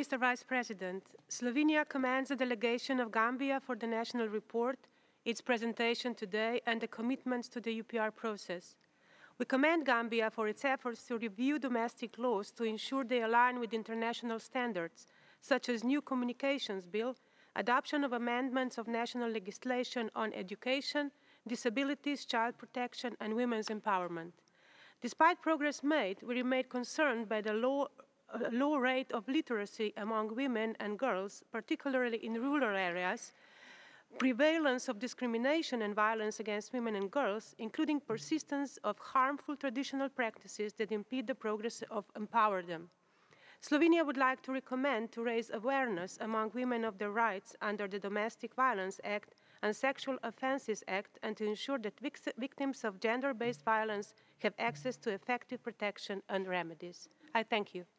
Mr. Vice President, Slovenia commends the delegation of Gambia for the national report, its presentation today, and the commitments to the UPR process. We commend Gambia for its efforts to review domestic laws to ensure they align with international standards, such as new communications bill, adoption of amendments of national legislation on education, disabilities, child protection, and women's empowerment. Despite progress made, we remain concerned by the low rate of literacy among women and girls, particularly in rural areas, prevalence of discrimination and violence against women and girls, including persistence of harmful traditional practices that impede the progress of empower them. Slovenia would like to recommend to raise awareness among women of their rights under the Domestic Violence Act and Sexual Offences Act, and to ensure that victims of gender-based violence have access to effective protection and remedies. I thank you.